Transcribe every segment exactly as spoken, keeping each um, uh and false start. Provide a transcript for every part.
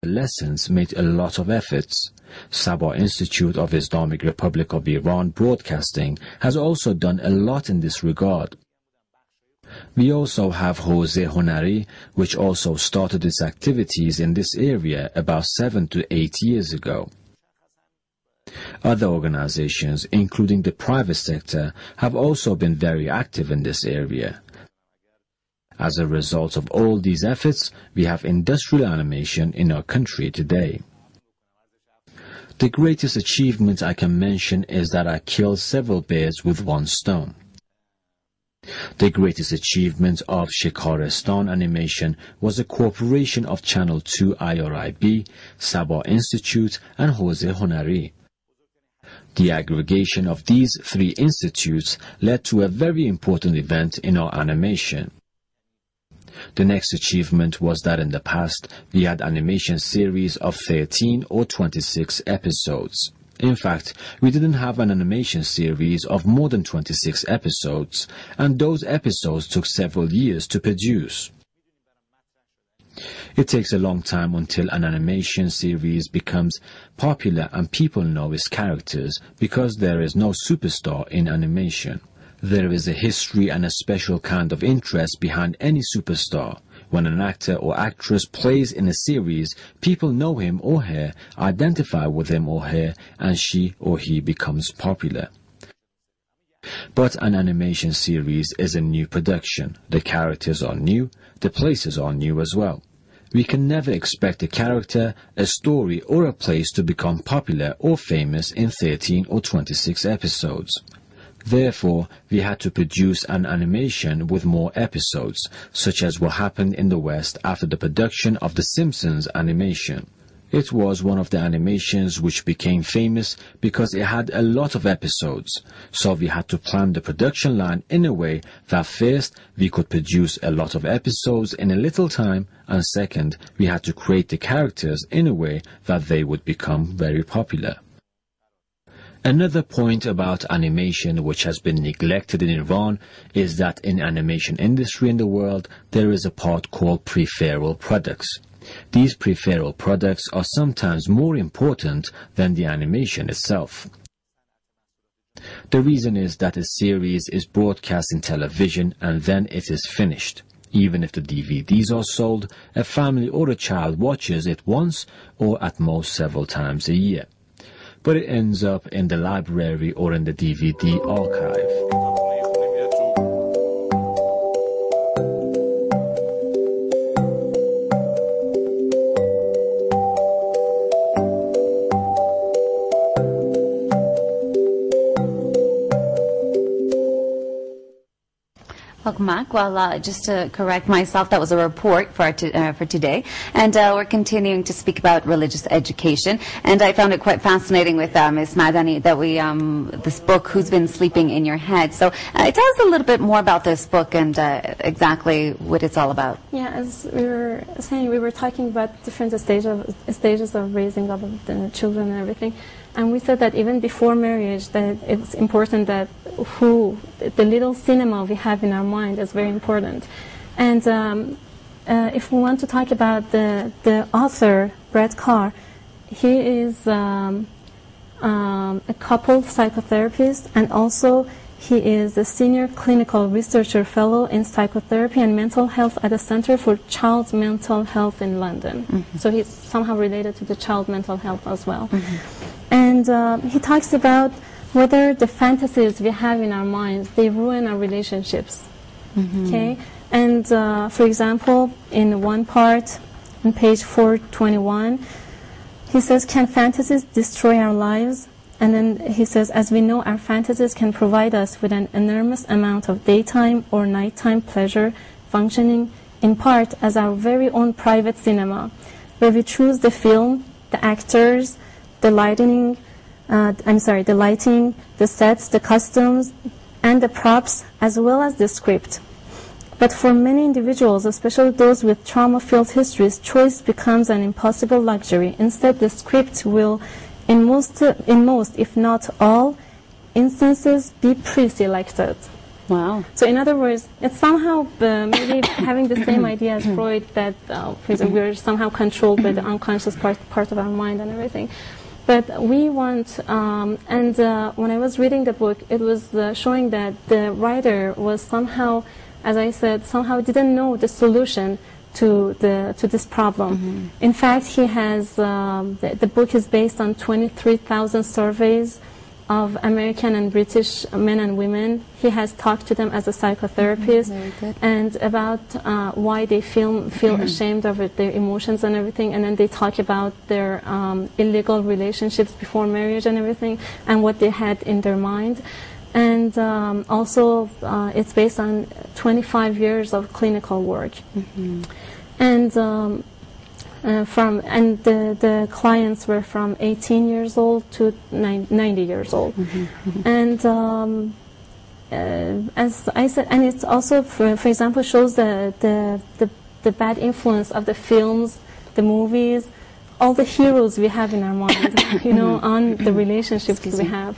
adolescents made a lot of efforts. Sabah Institute of Islamic Republic of Iran Broadcasting has also done a lot in this regard. We also have Hawze Honari, which also started its activities in this area about seven to eight years ago. Other organizations, including the private sector, have also been very active in this area. As a result of all these efforts, we have industrial animation in our country today. The greatest achievement I can mention is that I killed several bears with one stone. The greatest achievement of Shikaristan Animation was a cooperation of Channel two I R I B, Sabah Institute, and Hawze Honari. The aggregation of these three institutes led to a very important event in our animation. The next achievement was that in the past, we had animation series of thirteen or twenty-six episodes. In fact, we didn't have an animation series of more than twenty-six episodes, and those episodes took several years to produce. It takes a long time until an animation series becomes popular and people know its characters, because there is no superstar in animation. There is a history and a special kind of interest behind any superstar. When an actor or actress plays in a series, people know him or her, identify with him or her, and she or he becomes popular. But an animation series is a new production. The characters are new, the places are new as well. We can never expect a character, a story, or a place to become popular or famous in thirteen or twenty-six episodes. Therefore, we had to produce an animation with more episodes, such as what happened in the West after the production of The Simpsons animation. It was one of the animations which became famous because it had a lot of episodes, so we had to plan the production line in a way that first, we could produce a lot of episodes in a little time, and second, we had to create the characters in a way that they would become very popular. Another point about animation which has been neglected in Iran is that in animation industry in the world, there is a part called peripheral products. These peripheral products are sometimes more important than the animation itself. The reason is that a series is broadcast in television and then it is finished. Even if the D V Ds are sold, a family or a child watches it once or at most several times a year. But it ends up in the library or in the D V D archive. Welcome back. Well, uh, just to correct myself, that was a report for, our to, uh, for today. And uh, we're continuing to speak about religious education. And I found it quite fascinating with uh, Miz Madani that we, um, this book, Who's Been Sleeping in Your Head. So uh, tell us a little bit more about this book and uh, exactly what it's all about. Yeah, as we were saying, we were talking about different stage of, stages of raising up the children and everything. And we said that even before marriage, that it's important that who, the little cinema we have in our mind is very important. And um, uh, if we want to talk about the, the author, Brett Carr, he is um, um, a couple psychotherapist, and also he is a senior clinical researcher fellow in psychotherapy and mental health at the Center for Child Mental Health in London. Mm-hmm. So he's somehow related to the child mental health as well. Mm-hmm. And uh, he talks about whether the fantasies we have in our minds, they ruin our relationships. Mm-hmm. Okay? And uh, for example, in one part, on page four twenty-one, he says, can fantasies destroy our lives? And then he says, as we know, our fantasies can provide us with an enormous amount of daytime or nighttime pleasure, functioning in part as our very own private cinema, where we choose the film, the actors, the lighting, uh, I'm sorry, the lighting, the sets, the costumes, and the props, as well as the script. But for many individuals, especially those with trauma-filled histories, choice becomes an impossible luxury. Instead, the script will, in most, in most, if not all, instances, be pre-selected. Wow. So in other words, it's somehow uh, maybe having the same idea as Freud, that uh, for example, we're somehow controlled by the unconscious part, part of our mind and everything. But we want, um, and uh, when I was reading the book, it was uh, showing that the writer was somehow, as I said, somehow didn't know the solution to the to this problem. Mm-hmm. In fact, he has um, the, the book is based on twenty-three thousand surveys of American and British men and women. He has talked to them as a psychotherapist, mm-hmm, and about uh, why they feel feel mm-hmm. ashamed of it, their emotions and everything, and then they talk about their um, illegal relationships before marriage and everything, and what they had in their mind. And um, also, uh, it's based on twenty-five years of clinical work. Mm-hmm. And um, uh, from and the, the clients were from eighteen years old to ninety years old. Mm-hmm. Mm-hmm. And um, uh, as I said, and it's also, for, for example, shows the, the the the bad influence of the films, the movies, all the heroes we have in our mind, you know, on the relationships Excuse we me. have.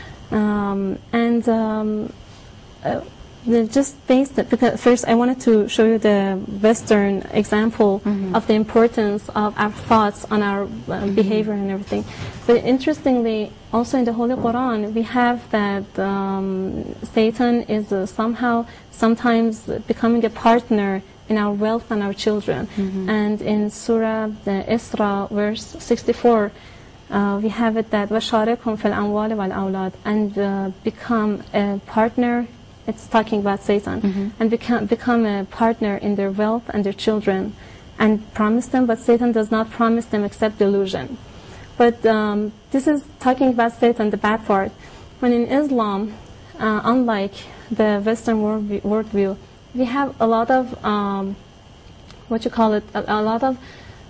Um, and um, uh, just based it, because first I wanted to show you the Western example mm-hmm. of the importance of our thoughts on our uh, mm-hmm. behavior and everything. But interestingly, also in the Holy Quran, we have that um, Satan is uh, somehow sometimes becoming a partner in our wealth and our children. Mm-hmm. And in Surah the Isra, verse sixty-four, Uh, we have it that وَشَارِكْهُمْ فِي الْأَمْوَالِ وَالْأَوْلَادِ, and uh, become a partner. It's talking about Satan, mm-hmm. and become become a partner in their wealth and their children, and promise them. But Satan does not promise them except delusion. But um, this is talking about Satan, the bad part. When in Islam, uh, unlike the Western world worldview, we have a lot of um, what you call it, a, a lot of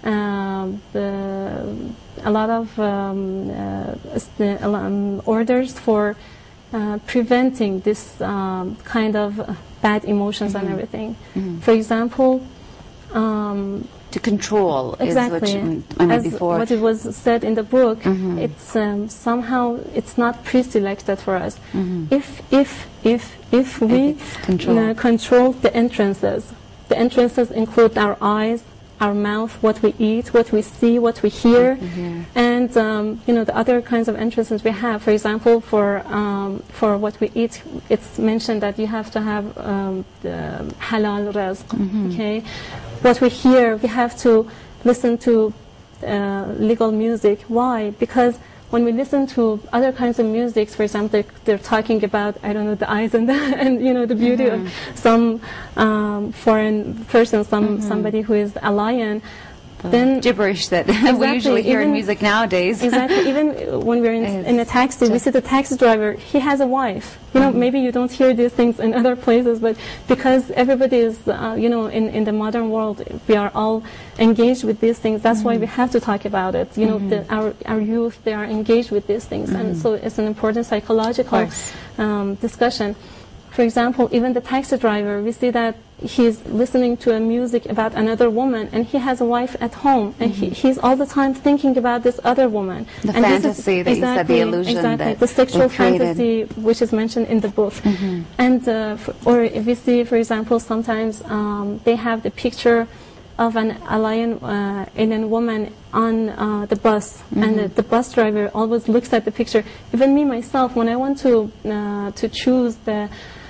Um, the, a lot of um, uh, um, orders for uh, preventing this um, kind of bad emotions mm-hmm. and everything. Mm-hmm. For example, um, to control exactly is what, you, as before. what it was said in the book. Mm-hmm. It's um, somehow it's not pre-selected for us. Mm-hmm. If if if if we control. Uh, control the entrances, the entrances include our eyes, our mouth, what we eat, what we see, what we hear, mm-hmm. and um, you know the other kinds of entrances we have. For example, for um, for what we eat, it's mentioned that you have to have um, the halal rizq. Mm-hmm. Okay, what we hear, we have to listen to uh, legal music. Why? Because when we listen to other kinds of music, for example, they're, they're talking about, I don't know, the eyes and the, and you know the beauty mm-hmm. of some um, foreign person, some mm-hmm. somebody who is a lion. The then gibberish that exactly, we usually hear even, in music nowadays. Exactly. Even when we're in, in a taxi, we see the taxi driver. He has a wife. You know, mm-hmm. maybe you don't hear these things in other places, but because everybody is, uh, you know, in, in the modern world, we are all engaged with these things. That's mm-hmm. why we have to talk about it. You mm-hmm. know, the, our our youth, they are engaged with these things, mm-hmm. and so it's an important psychological um, discussion. For example, even the taxi driver, we see that he's listening to a music about another woman, and he has a wife at home, and mm-hmm. he, he's all the time thinking about this other woman. The and fantasy is, that exactly, you said, the illusion exactly, that the sexual fantasy, which is mentioned in the book. Mm-hmm. And uh, for, or if we see, for example, sometimes um, they have the picture of an alien uh, alien woman on uh, the bus, mm-hmm. and the, the bus driver always looks at the picture. Even me myself, when I want to uh, to choose the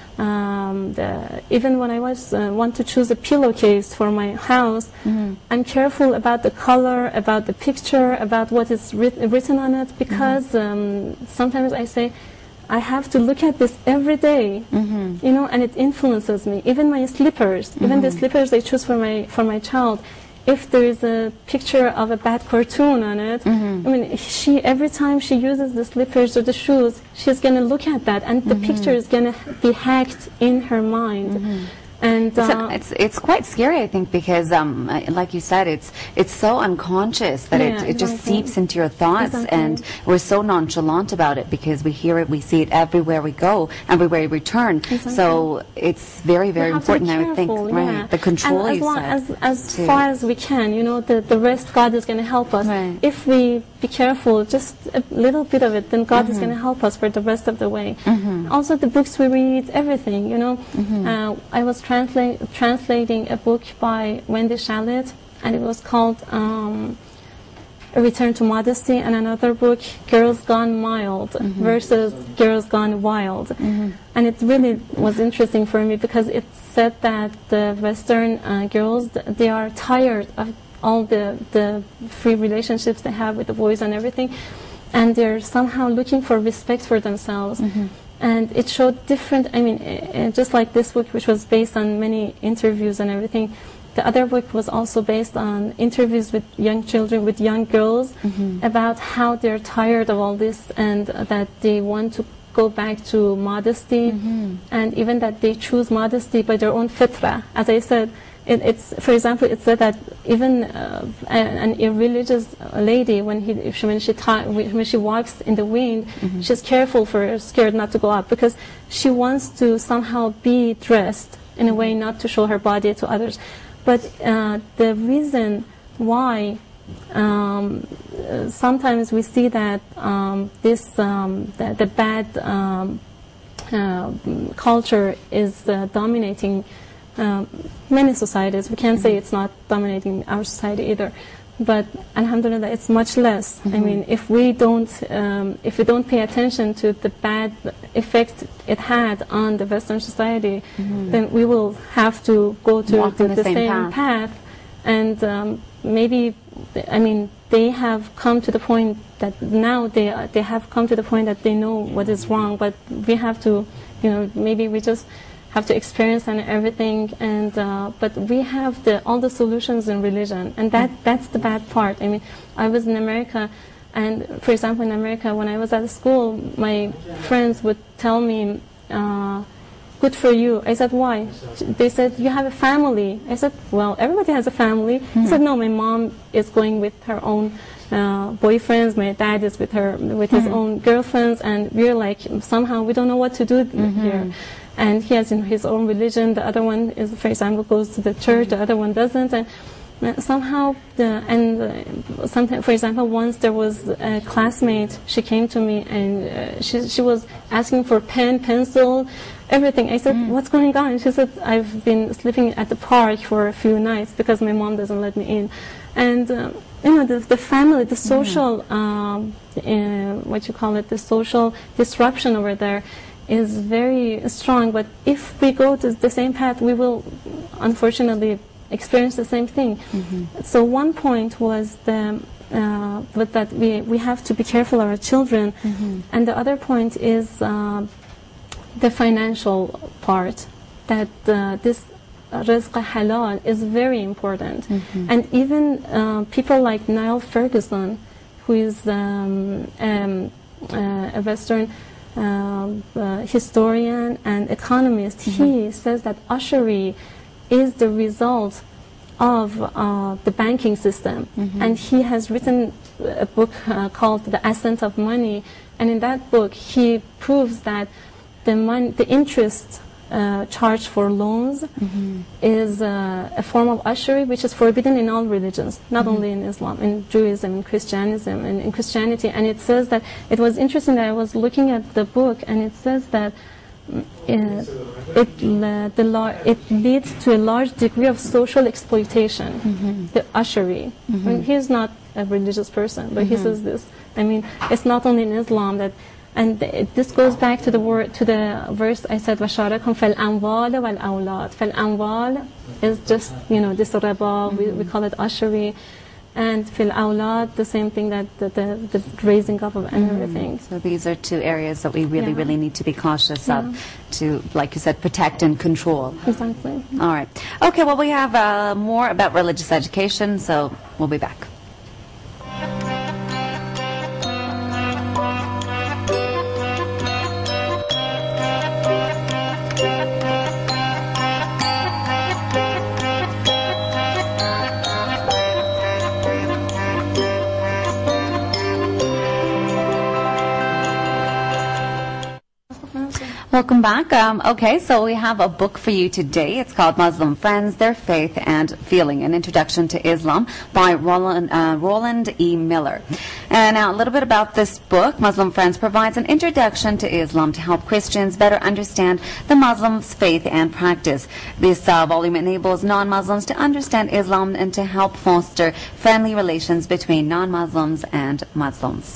Um, the, even when I was uh, want to choose a pillowcase for my house, mm-hmm. I'm careful about the color, about the picture, about what is writ written on it, because mm-hmm. um, sometimes I say, I have to look at this every day, mm-hmm. you know, and it influences me. Even my slippers, mm-hmm. even the slippers I choose for my for my child. If there is a picture of a bad cartoon on it, mm-hmm. I mean, she every time she uses the slippers or the shoes, she's going to look at that, and the mm-hmm. picture is going to be hacked in her mind. Mm-hmm. And uh, so it's it's quite scary, I think, because um, like you said, it's it's so unconscious that yeah, it, it just exactly. seeps into your thoughts, exactly. and we're so nonchalant about it because we hear it, we see it everywhere we go, everywhere we return. Exactly. So it's very, very important, I would think, yeah. right? The control and as you long, said. As, as far as we can, you know, the, the rest God is going to help us. Right. If we be careful, just a little bit of it, then God mm-hmm. is going to help us for the rest of the way. Mm-hmm. Also, the books we read, everything, you know. Mm-hmm. uh, I was transla- translating a book by Wendy Shalit, and it was called um, A Return to Modesty, and another book, Girls Gone Mild mm-hmm. versus Girls Gone Wild. Mm-hmm. And it really was interesting for me because it said that the Western uh, girls, they are tired of all the, the free relationships they have with the boys and everything, and they're somehow looking for respect for themselves. Mm-hmm. And it showed different, I mean, uh, just like this book, which was based on many interviews and everything, the other book was also based on interviews with young children, with young girls, mm-hmm. about how they're tired of all this and uh, that they want to go back to modesty, mm-hmm. and even that they choose modesty by their own fitra. As I said, It, it's, for example, it said that even uh, an, an irreligious lady, when he, if she, when she ta- when she walks in the wind, mm-hmm. she's careful for scared not to go up because she wants to somehow be dressed in a way not to show her body to others. But uh, the reason why um, sometimes we see that um, this um, the, the bad um, uh, culture is uh, dominating Um, many societies. We can't mm-hmm. say it's not dominating our society either, but alhamdulillah, it's much less. Mm-hmm. I mean, if we don't, um, if we don't pay attention to the bad effect it had on the Western society, mm-hmm. then we will have to go to Walk the, the, the same, same path. path, and um, maybe, I mean, they have come to the point that now they they have come to the point that they know what is wrong, but we have to, you know, maybe we just have to experience and everything, and uh, but we have the all the solutions in religion, and that that's the bad part. I mean, I was in America, and for example, in America, when I was at school, my friends would tell me, uh, "Good for you." I said, "Why?" They said, "You have a family." I said, "Well, everybody has a family." Mm-hmm. He said, "No, my mom is going with her own uh, boyfriends. My dad is with her with his mm-hmm. own girlfriends, and we're like somehow we don't know what to do mm-hmm. here." And he has his own religion. The other one is, for example, goes to the church. The other one doesn't. And somehow, the, and uh, something. For example, once there was a classmate. She came to me and uh, she she was asking for pen, pencil, everything. I said, mm. "What's going on?" She said, "I've been sleeping at the park for a few nights because my mom doesn't let me in." And uh, you know, the, the family, the social, mm. um, uh, what you call it, the social disruption over there is very strong, but if we go to the same path, we will unfortunately experience the same thing. Mm-hmm. So one point was the, uh, but that we, we have to be careful of our children, mm-hmm. and the other point is uh, the financial part, that uh, this rizq halal is very important. Mm-hmm. And even uh, people like Niall Ferguson, who is um, um, uh, a Western Um, uh, historian and economist, mm-hmm. he says that ushery is the result of uh, the banking system, mm-hmm. and he has written a book uh, called The Ascent of Money, and in that book he proves that the mon- the interest uh, charged for loans mm-hmm. is uh, a form of ushery which is forbidden in all religions, not mm-hmm. only in Islam, in Judaism, in Christianism, and in Christianity. And it says that, it was interesting that I was looking at the book, and it says that uh, it, uh, the law, it leads to a large degree of social exploitation, mm-hmm. the ushery. Mm-hmm. I mean, he's not a religious person, but mm-hmm. he says this. I mean, it's not only in Islam that. And it, this goes back to the word, to the verse I said, وَشَارَكُمْ فَالْأَمْوَالِ وَالْأَوْلَادِ. فَالْأَمْوال is just, you know, this riba, mm-hmm. we, we call it ushery. And fil awlad, the same thing, that the, the, the raising up of and mm-hmm. everything. So these are two areas that we really, yeah. really need to be cautious yeah. of to, like you said, protect and control. Exactly. All right. Okay, well, we have uh, more about religious education, so we'll be back. Welcome back. Um, okay, so we have a book for you today. It's called Muslim Friends, Their Faith and Feeling, An Introduction to Islam by Roland, uh, Roland E. Miller. And now a little bit about this book. Muslim Friends provides an introduction to Islam to help Christians better understand the Muslims' faith and practice. This uh, volume enables non-Muslims to understand Islam and to help foster friendly relations between non-Muslims and Muslims.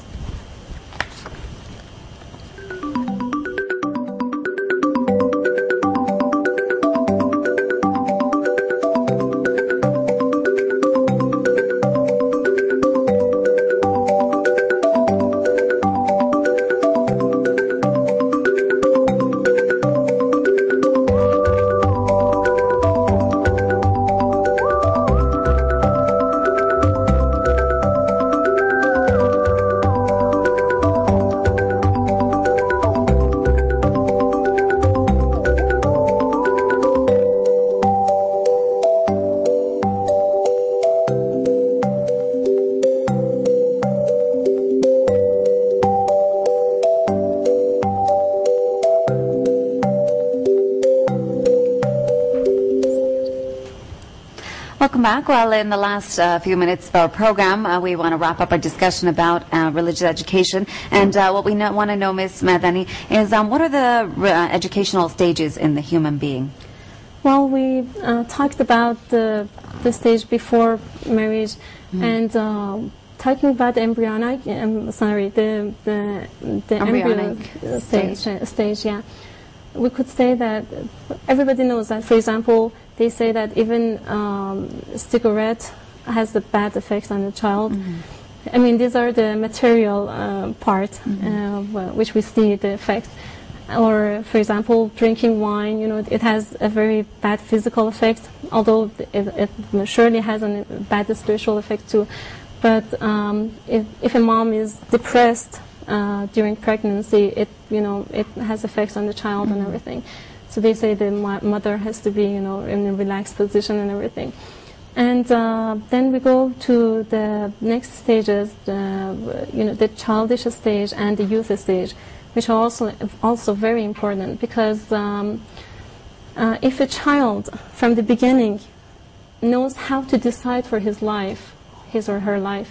Welcome back. Well, in the last uh, few minutes of our program, uh, we want to wrap up our discussion about uh, religious education. And uh, what we know, want to know, Miz Madani, is um, what are the uh, educational stages in the human being? Well, we uh, talked about the, the stage before marriage, mm. and uh, talking about the embryonic, um, sorry, the the, the embryonic embryo stage, stage, stage, yeah. We could say that everybody knows that, for example, they say that even um, cigarette has the bad effects on the child. Mm-hmm. I mean, these are the material uh, part, mm-hmm. uh, which we see the effects. Or, for example, drinking wine, you know, it has a very bad physical effect, although it, it surely has a bad spiritual effect too. But um, if, if a mom is depressed uh, during pregnancy, it, you know, it has effects on the child mm-hmm. and everything. So they say the mother has to be, you know, in a relaxed position and everything. And uh, then we go to the next stages, uh, you know, the childish stage and the youth stage, which are also also very important, because um, uh, if a child from the beginning knows how to decide for his life, his or her life,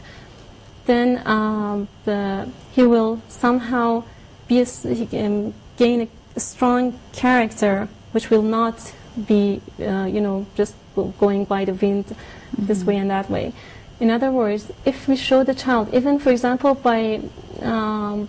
then um, the, he will somehow be a, he can gain a a strong character, which will not be, uh, you know, just going by the wind mm-hmm. this way and that way. In other words, if we show the child, even for example by um,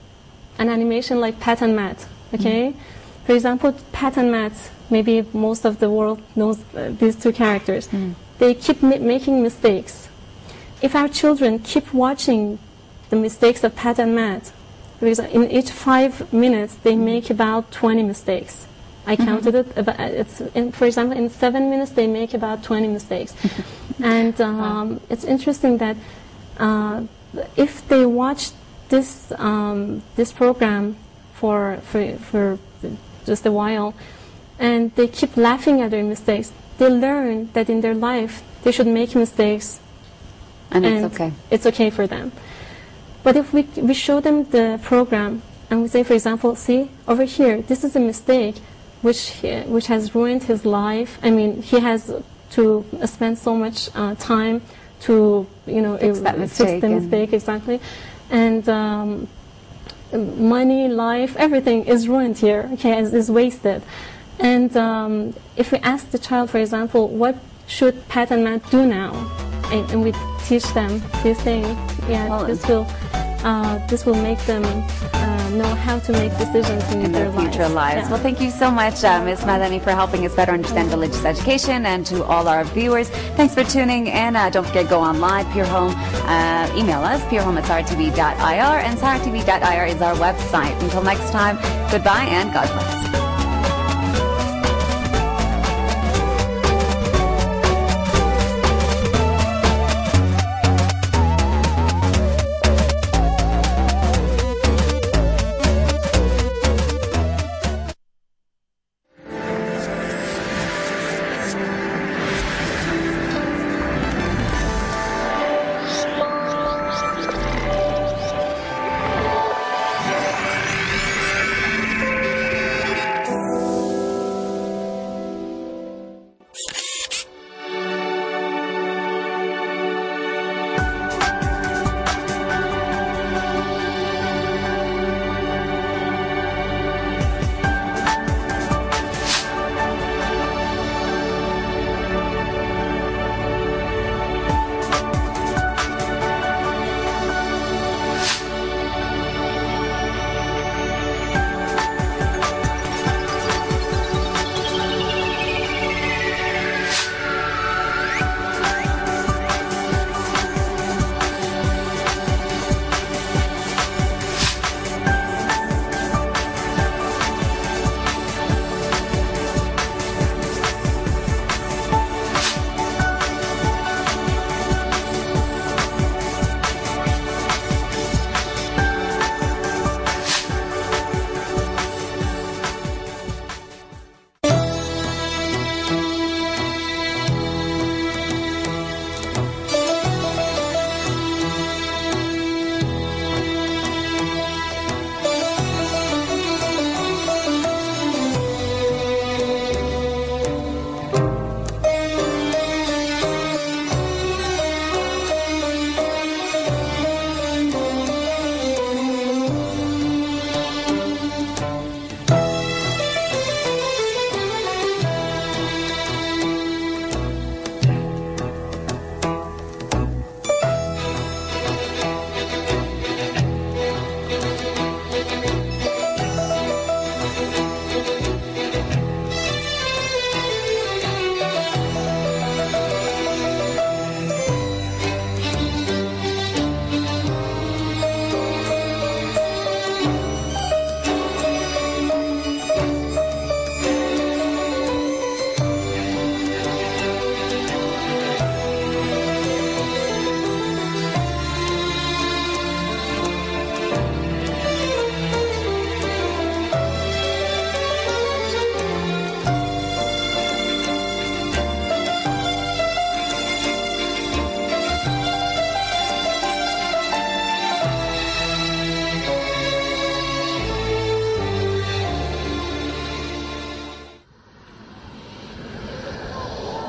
an animation like Pat and Matt, okay? Mm-hmm. For example, Pat and Matt, maybe most of the world knows uh, these two characters. Mm-hmm. They keep ma making mistakes. If our children keep watching the mistakes of Pat and Matt, because in each five minutes they make about twenty mistakes. I counted mm-hmm. it. About, it's in, for example, in seven minutes they make about twenty mistakes, and um, wow. It's interesting that uh, if they watch this um, this program for for for just a while, and they keep laughing at their mistakes, they learn that in their life they should make mistakes, and, and it's okay. It's okay for them. But if we, we show them the program and we say, for example, see, over here, this is a mistake which, he, which has ruined his life. I mean, he has to spend so much uh, time to, you know, fix, that mistake fix the mistake, exactly. And um, money, life, everything is ruined here, okay, is, is wasted. And um, if we ask the child, for example, what should Pat and Matt do now? And, and we teach them these things, yeah, well, this will uh, this will make them uh, know how to make decisions in, in their, their future lives. lives. Yeah. Well, thank you so much, uh, Miz Madani, for helping us better understand religious education, and to all our viewers, thanks for tuning in. Uh, don't forget, go on live, Pure Home, uh, email us, purehome at sar t v dot i r, and sar t v dot i r is our website. Until next time, goodbye and God bless.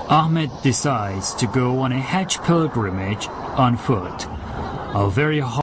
Ahmed decides to go on a Hajj pilgrimage on foot. A very hard